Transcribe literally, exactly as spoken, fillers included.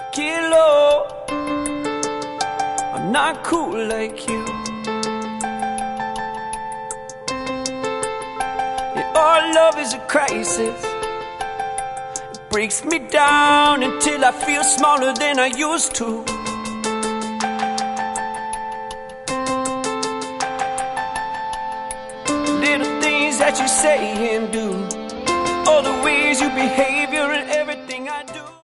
Get low, I'm not cool like you. Yeah, our love is a crisis. It breaks me down until I feel smaller than I used to. Little things that you say and do, all the ways you behave, you're an